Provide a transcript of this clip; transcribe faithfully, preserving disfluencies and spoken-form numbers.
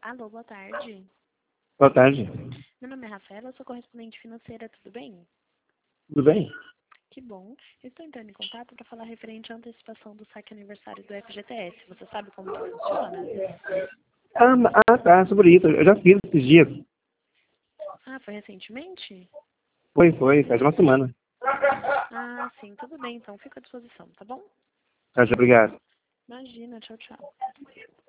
Alô, boa tarde. Boa tarde. Meu nome é Rafaela, eu sou correspondente financeira, tudo bem? Tudo bem? Que bom. Eu estou entrando em contato para falar referente à antecipação do saque aniversário do F G T S. Você sabe como que funciona? Ah, ma- ah, tá, sobre isso. Eu já fiz esses dias. Ah, foi recentemente? Foi, foi, faz uma semana. Ah, sim, tudo bem, então fico à disposição, tá bom? Tá, obrigado. Imagina, tchau, tchau.